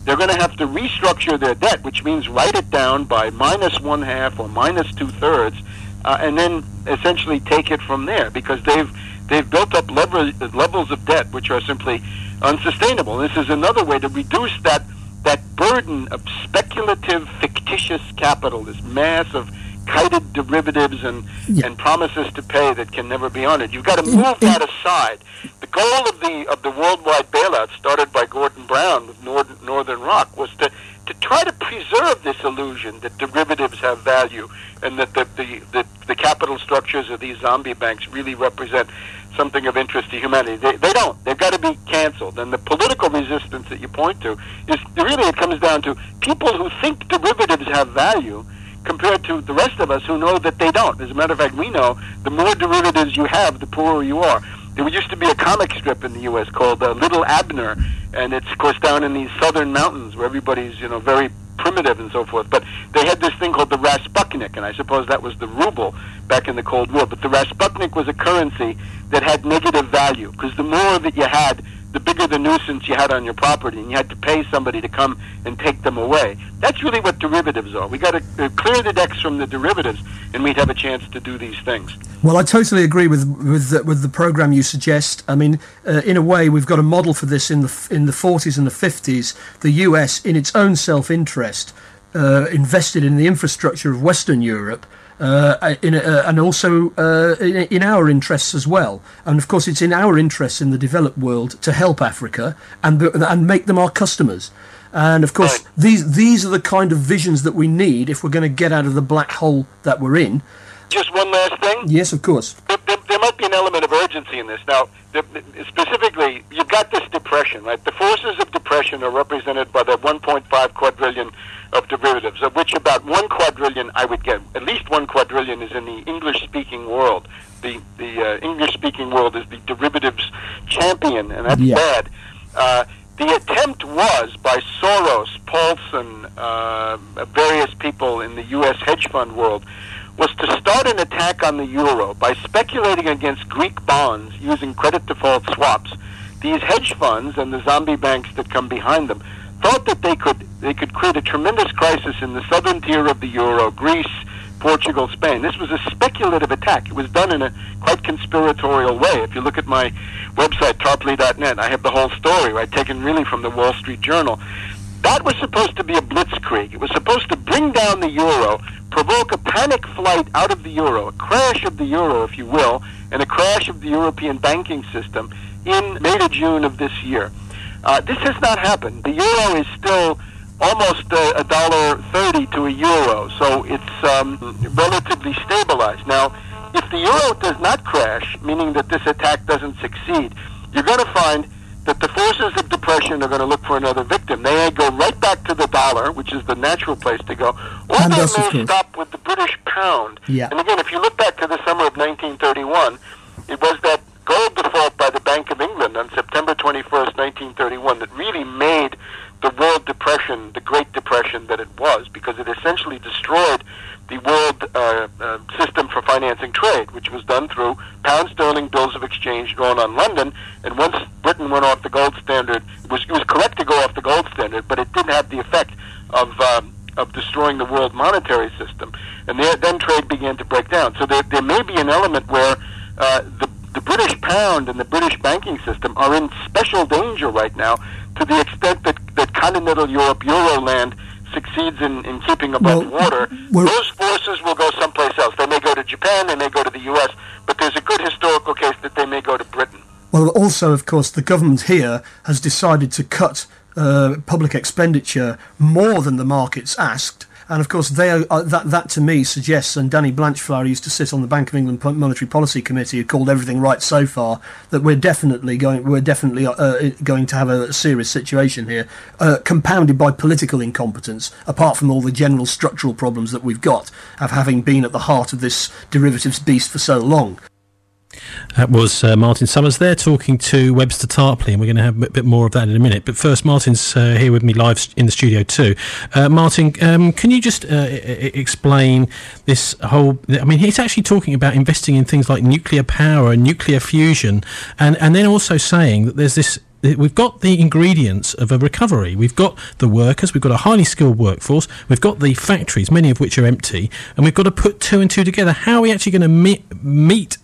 they're going to have to restructure their debt, which means write it down by minus 1/2 or minus 2/3, and then essentially take it from there, because they've built up levels of debt which are simply unsustainable. This is another way to reduce that burden of speculative, fictitious capital, this mass of kited derivatives and promises to pay that can never be honored. You've got to move that aside. The goal of the worldwide bailout, started by Gordon Brown with Northern Rock, was to try to preserve this illusion that derivatives have value and that the capital structures of these zombie banks really represent something of interest to humanity. They don't. They've got to be canceled. And the political resistance that you point to is really, it comes down to people who think derivatives have value compared to the rest of us who know that they don't. As a matter of fact, we know the more derivatives you have, the poorer you are. There used to be a comic strip in the U.S. called Little Abner, and it's, of course, down in these southern mountains where everybody's, very primitive and so forth. But they had this thing called the Rasputnik, and I suppose that was the ruble back in the Cold War. But the Rasputnik was a currency that had negative value, because the more that you had, the bigger the nuisance you had on your property, and you had to pay somebody to come and take them away. That's really what derivatives are. We got to clear the decks from the derivatives, and we'd have a chance to do these things. Well, I totally agree with the program you suggest. I mean, in a way, we've got a model for this in the 40s and the 50s. The US, in its own self-interest, invested in the infrastructure of Western Europe. And also in our interests as well. And of course, it's in our interests in the developed world to help Africa and make them our customers. And of course, these are the kind of visions that we need if we're going to get out of the black hole that we're in. Just one last thing? Yes, of course. There might be an element of urgency in this. Now, specifically, you've got this depression, right? The forces of depression are represented by the 1.5 quadrillion of derivatives, of which about 1 quadrillion, I would get, at least 1 quadrillion is in the English-speaking world. The English-speaking world is the derivatives champion, and that's bad. The attempt was by Soros, Paulson, various people in the U.S. hedge fund world, was to start an attack on the euro by speculating against Greek bonds using credit default swaps. These hedge funds and the zombie banks that come behind them thought that they could create a tremendous crisis in the southern tier of the euro, Greece, Portugal, Spain. This was a speculative attack. It was done in a quite conspiratorial way. If you look at my website, tarpley.net, I have the whole story, right, taken really from the Wall Street Journal. That was supposed to be a blitzkrieg. It was supposed to bring down the euro, provoke a panic flight out of the euro, a crash of the euro, if you will, and a crash of the European banking system in May to June of this year. This has not happened. The euro is still almost $1.30 to a euro, so it's relatively stabilized. Now, if the euro does not crash, meaning that this attack doesn't succeed, you're going to find that the forces of depression are going to look for another victim. They may go right back to the dollar, which is the natural place to go, or they may stop with the British pound. Yeah. And again, if you look back to the summer of 1931, it was that gold default by the Bank of England on September 21st, 1931, that really made the world depression the Great Depression that it was, because it essentially destroyed the world system for financing trade, which was done through pound sterling bills of exchange drawn on London. And once Britain went off the gold standard, it was correct to go off the gold standard, but it didn't have the effect of destroying the world monetary system. And then trade began to break down. So there may be an element where the British pound and the British banking system are in special danger right now, to the extent that continental Europe, Euroland, succeeds in keeping above water. Those forces will go someplace else. They may go to Japan, they may go to the U.S., but there's a good historical case that they may go to Britain. Well, also, of course, the government here has decided to cut public expenditure more than the markets asked. And of course, that to me suggests, and Danny Blanchflower used to sit on the Bank of England Monetary Policy Committee, who called everything right so far, that we're definitely going to have a serious situation here, compounded by political incompetence, apart from all the general structural problems that we've got of having been at the heart of this derivatives beast for so long. That was Martin Summers there talking to Webster Tarpley, and we're going to have a bit more of that in a minute. But first, Martin's here with me live in the studio too. Martin, can you just explain this whole... I mean, he's actually talking about investing in things like nuclear power and nuclear fusion, and then also saying that there's we've got the ingredients of a recovery. We've got the workers, we've got a highly skilled workforce, we've got the factories, many of which are empty, and we've got to put two and two together. How are we actually going to meet,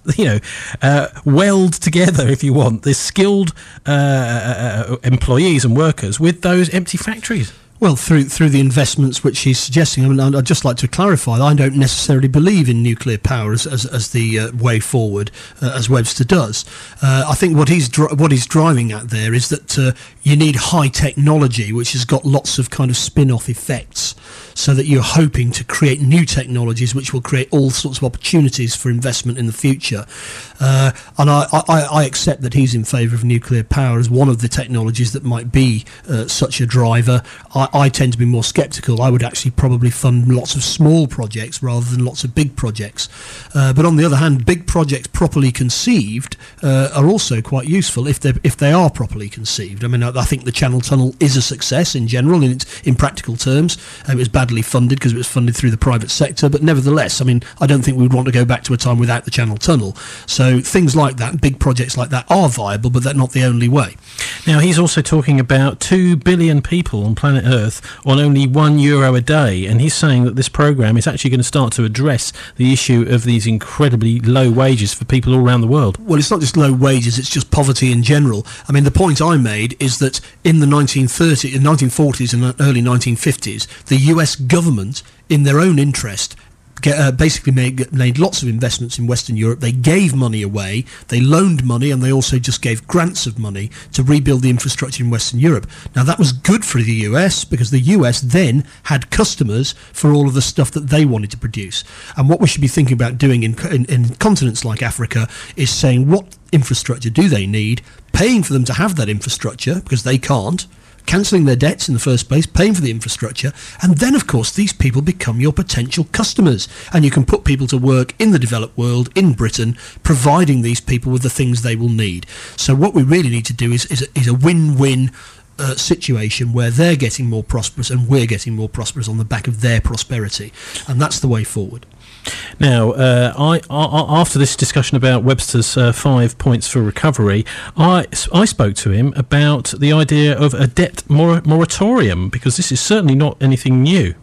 weld together, if you want, the skilled employees and workers with those empty factories? Well, through the investments which he's suggesting. I mean, I'd just like to clarify that I don't necessarily believe in nuclear power as the way forward, as Webster does. I think what he's driving at there is that you need high technology, which has got lots of kind of spin-off effects, so that you're hoping to create new technologies which will create all sorts of opportunities for investment in the future. And I accept that he's in favour of nuclear power as one of the technologies that might be such a driver. I tend to be more sceptical. I would actually probably fund lots of small projects rather than lots of big projects. But on the other hand, big projects properly conceived are also quite useful if they are properly conceived. I mean, I think the Channel Tunnel is a success in general in practical terms. It was badly funded because it was funded through the private sector, but nevertheless, I mean, I don't think we would want to go back to a time without the Channel Tunnel. So things like that, big projects like that, are viable, but they're not the only way. Now, he's also talking about 2 billion people on planet Earth on only €1 a day, and he's saying that this programme is actually going to start to address the issue of these incredibly low wages for people all around the world. Well, it's not just low wages, it's just poverty in general. I mean, the point I made is that in the 1940s and early 1950s, the US government, in their own interest, basically made lots of investments in Western Europe. They gave money away, they loaned money, and they also just gave grants of money to rebuild the infrastructure in Western Europe. Now, that was good for the US because the US then had customers for all of the stuff that they wanted to produce. And what we should be thinking about doing in continents like Africa is saying, what infrastructure do they need, paying for them to have that infrastructure because they can't, cancelling their debts in the first place, paying for the infrastructure, and then, of course, these people become your potential customers. And you can put people to work in the developed world, in Britain, providing these people with the things they will need. So what we really need to do is a win-win situation where they're getting more prosperous and we're getting more prosperous on the back of their prosperity. And that's the way forward. Now, after this discussion about Webster's 5 points for recovery, I spoke to him about the idea of a debt moratorium, because this is certainly not anything new.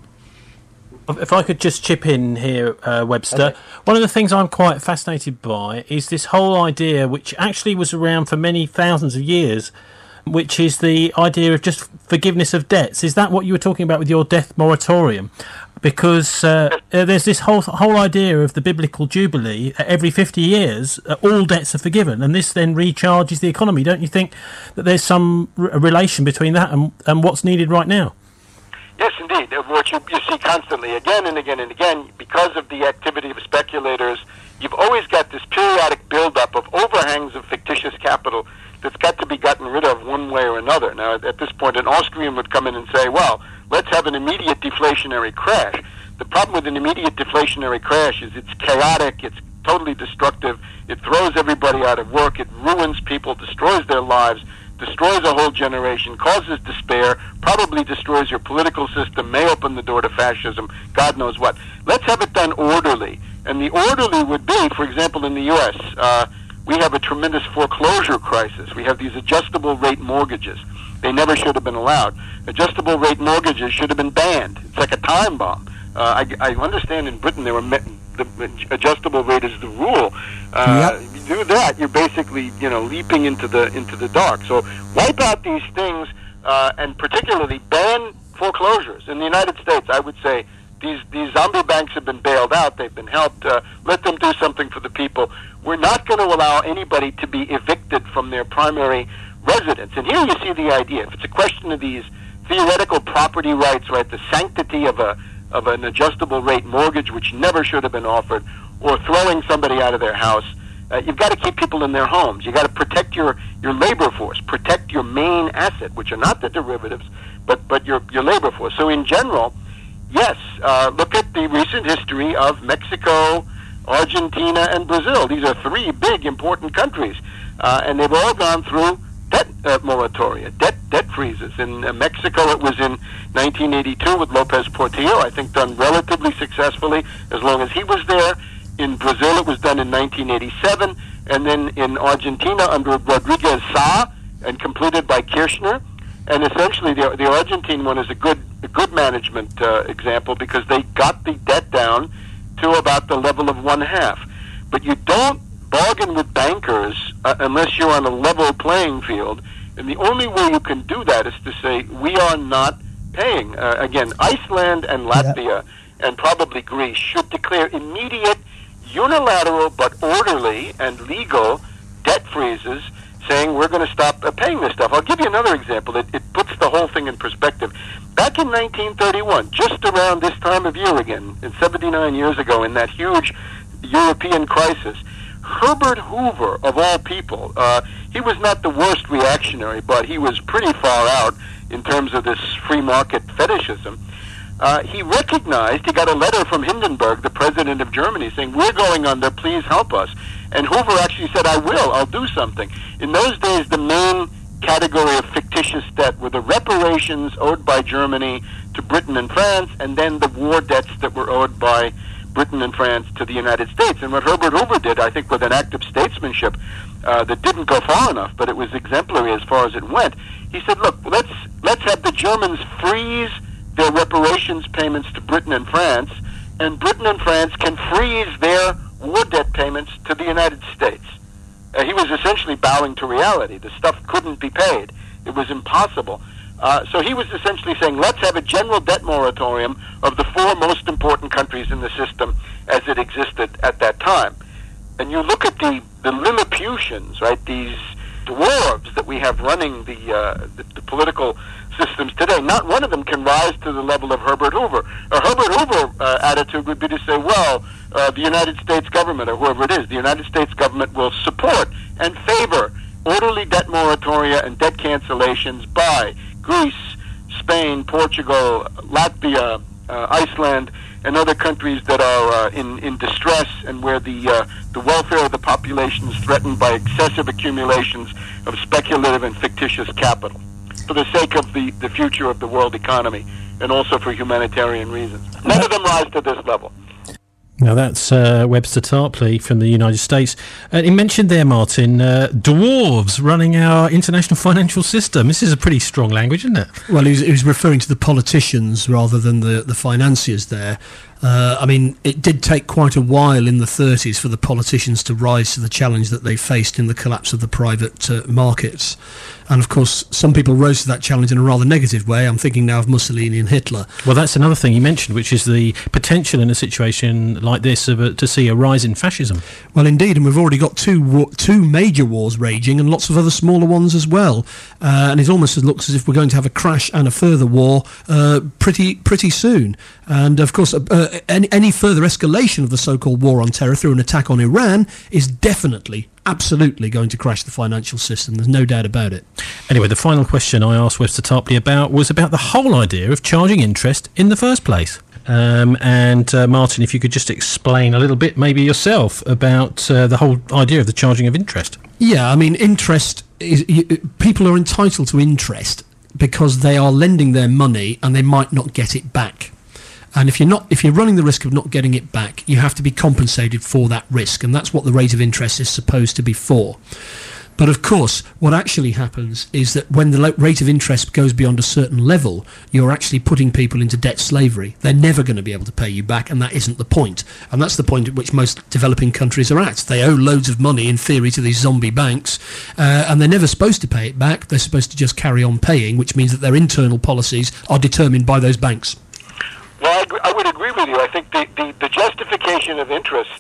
If I could just chip in here, Webster, okay. One of the things I'm quite fascinated by is this whole idea, which actually was around for many thousands of years, which is the idea of just forgiveness of debts. Is that what you were talking about with your debt moratorium? Because there's this whole idea of the biblical jubilee. Every 50 years, all debts are forgiven, and this then recharges the economy. Don't you think that there's some relation between that and what's needed right now? Yes, indeed. What you see constantly, again and again and again, because of the activity of speculators, you've always got this periodic buildup of overhangs of fictitious capital that's got to be gotten rid of one way or another. Now, at this point, an Austrian would come in and say, well, let's have an immediate deflationary crash. The problem with an immediate deflationary crash is it's chaotic, it's totally destructive, it throws everybody out of work, it ruins people, destroys their lives, destroys a whole generation, causes despair, probably destroys your political system, may open the door to fascism, God knows what. Let's have it done orderly. And the orderly would be, for example, in the U.S., we have a tremendous foreclosure crisis. We have these adjustable rate mortgages. They never should have been allowed. Adjustable rate mortgages should have been banned. It's like a time bomb. I understand in Britain the adjustable rate is the rule. Yep. If you do that, you're basically leaping into the dark. So wipe out these things and particularly ban foreclosures. In the United States, I would say these zombie banks have been bailed out. They've been helped. Let them do something for the people. We're not going to allow anybody to be evicted from their primary residence. And here you see the idea. If it's a question of these theoretical property rights, right, the sanctity of an adjustable rate mortgage, which never should have been offered, or throwing somebody out of their house, you've got to keep people in their homes. You've got to protect your labor force, protect your main asset, which are not the derivatives, but your labor force. So in general, yes, look at the recent history of Mexico, Argentina, and Brazil. These are three big, important countries, and they've all gone through debt moratoria, debt freezes. In Mexico, it was in 1982 with Lopez Portillo, I think done relatively successfully as long as he was there. In Brazil, it was done in 1987, and then in Argentina under Rodriguez Sá and completed by Kirchner. And essentially, the Argentine one is a good management example, because they got the debt down to about the level of 1/2. But you don't bargain with bankers unless you're on a level playing field. And the only way you can do that is to say, we are not paying. Again, Iceland and Latvia and probably Greece should declare immediate, unilateral but orderly and legal debt freezes, saying we're going to stop paying this stuff. I'll give you another example. It puts the whole thing in perspective. Back in 1931, just around this time of year again, 79 years ago, in that huge European crisis, Herbert Hoover, of all people, he was not the worst reactionary, but he was pretty far out in terms of this free market fetishism. He recognized, he got a letter from Hindenburg, the president of Germany, saying, we're going under, please help us. And Hoover actually said, I'll do something. In those days, the main category of fictitious debt were the reparations owed by Germany to Britain and France, and then the war debts that were owed by Britain and France to the United States. And what Herbert Hoover did, I think with an act of statesmanship that didn't go far enough, but it was exemplary as far as it went, he said, look, let's have the Germans freeze their reparations payments to Britain and France, and Britain and France can freeze their war debt payments to the United States. He was essentially bowing to reality. The stuff couldn't be paid. It was impossible. So he was essentially saying, let's have a general debt moratorium of the 4 most important countries in the system as it existed at that time. And you look at the Lilliputians, right, these dwarves that we have running the political systems today, not one of them can rise to the level of Herbert Hoover. A Herbert Hoover attitude would be to say, well, the United States government, or whoever it is, the United States government will support and favor orderly debt moratoria and debt cancellations by Greece, Spain, Portugal, Latvia, Iceland, and other countries that are in distress and where the welfare of the population is threatened by excessive accumulations of speculative and fictitious capital, for the sake of the future of the world economy and also for humanitarian reasons. None of them rise to this level. Now that's Webster Tarpley from the United States. He mentioned there, Martin, dwarves running our international financial system. This is a pretty strong language, isn't it? Well, he was referring to the politicians rather than the financiers there. I mean, it did take quite a while in the 30s for the politicians to rise to the challenge that they faced in the collapse of the private markets. And, of course, some people rose to that challenge in a rather negative way. I'm thinking now of Mussolini and Hitler. Well, that's another thing you mentioned, which is the potential in a situation like this to see a rise in fascism. Well, indeed, and we've already got two major wars raging and lots of other smaller ones as well. And it almost looks as if we're going to have a crash and a further war pretty soon. And, of course, any further escalation of the so-called war on terror through an attack on Iran is definitely, absolutely going to crash the financial system. There's no doubt about it. Anyway, the final question I asked Webster Tarpley about was about the whole idea of charging interest in the first place. Martin, if you could just explain a little bit, maybe yourself, about the whole idea of the charging of interest. Yeah, I mean, interest is... people are entitled to interest because they are lending their money and they might not get it back. And if you're running the risk of not getting it back, you have to be compensated for that risk, and that's what the rate of interest is supposed to be for. But of course, what actually happens is that when the rate of interest goes beyond a certain level, you're actually putting people into debt slavery. They're never going to be able to pay you back, and that isn't the point. And that's the point at which most developing countries are at. They owe loads of money, in theory, to these zombie banks, and they're never supposed to pay it back. They're supposed to just carry on paying, which means that their internal policies are determined by those banks. Well, I would agree with you. I think the justification of interest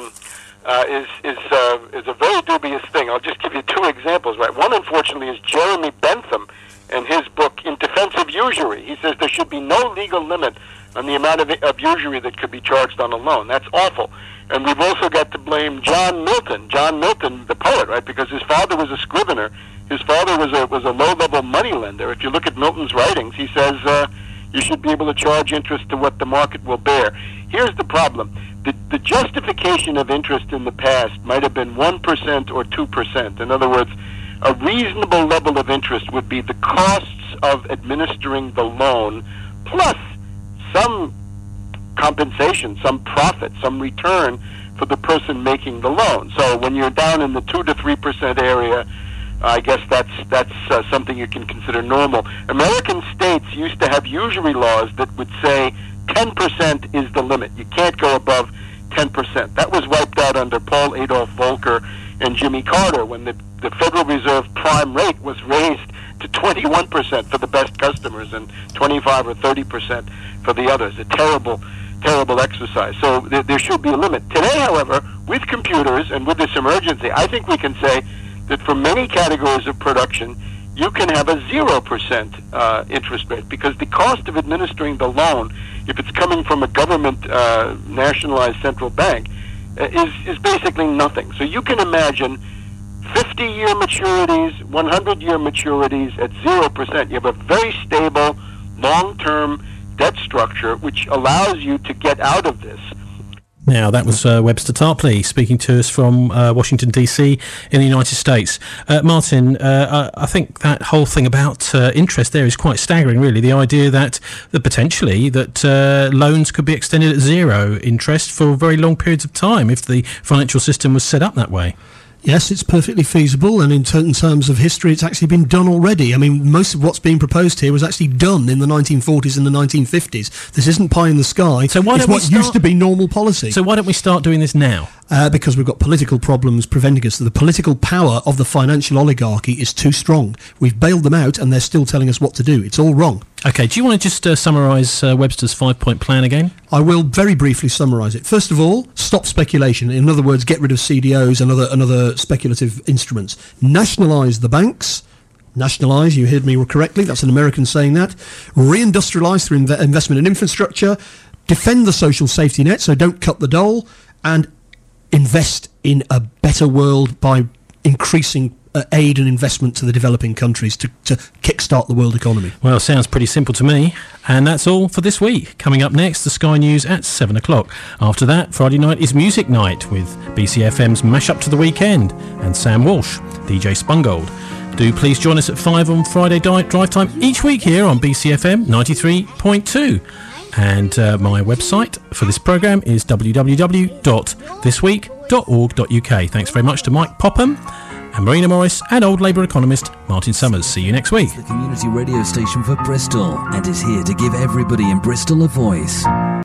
is a very dubious thing. I'll just give you 2 examples. Right, one, unfortunately, is Jeremy Bentham and his book In Defense of Usury. He says there should be no legal limit on the amount of usury that could be charged on a loan. That's awful. And we've also got to blame John Milton, the poet, right? Because his father was a scrivener. His father was a low-level moneylender. If you look at Milton's writings, he says you should be able to charge interest to what the market will bear. Here's the problem. The justification of interest in the past might have been 1% or 2%. In other words, a reasonable level of interest would be the costs of administering the loan plus some compensation, some profit, some return for the person making the loan. So when you're down in the 2 to 3% area, I guess that's something you can consider normal. American states used to have usury laws that would say 10% is the limit. You can't go above 10%. That was wiped out under Paul Adolph Volcker and Jimmy Carter when the Federal Reserve prime rate was raised to 21% for the best customers and 25 or 30% for the others. A terrible exercise. So there should be a limit. Today, however, with computers and with this emergency, I think we can say that for many categories of production, you can have a 0% interest rate, because the cost of administering the loan, if it's coming from a government nationalized central bank, is basically nothing. So you can imagine 50-year maturities, 100-year maturities at 0%. You have a very stable, long-term debt structure which allows you to get out of this. Now, that was Webster Tarpley speaking to us from Washington, D.C. in the United States. Martin, I think that whole thing about interest there is quite staggering, really. The idea that potentially that loans could be extended at zero interest for very long periods of time if the financial system was set up that way. Yes, it's perfectly feasible, and in terms of history, it's actually been done already. I mean, most of what's being proposed here was actually done in the 1940s and the 1950s. This isn't pie in the sky. So why it's don't what used to be normal policy. So why don't we start doing this now? Because we've got political problems preventing us. The political power of the financial oligarchy is too strong. We've bailed them out, and they're still telling us what to do. It's all wrong. OK, do you want to just summarise Webster's 5-point plan again? I will very briefly summarise it. First of all, stop speculation. In other words, get rid of CDOs and other speculative instruments. Nationalise the banks. Nationalise, you heard me correctly, that's an American saying that. Reindustrialise through investment in infrastructure. Defend the social safety net, so don't cut the dole. And invest in a better world by increasing aid and investment to the developing countries to kickstart the world economy. Well, sounds pretty simple to me. And that's all for this week. Coming up next, the Sky News at 7 o'clock. After that, Friday night is Music Night with BCFM's Mash-Up to the Weekend and Sam Walsh, DJ Spungold. Do please join us at 5 on Friday Drive Time each week here on BCFM 93.2. And my website for this programme is www.thisweek.org.uk. Thanks very much to Mike Popham and Marina Morris and Old Labour economist Martin Summers. See you next week. It's the community radio station for Bristol and is here to give everybody in Bristol a voice.